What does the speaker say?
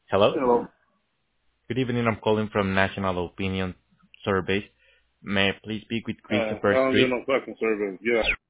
Hello. Hello. Good evening. I'm calling from National Opinion Surveys. May I please speak with I Christopher don't get Street? no fucking service. Yeah.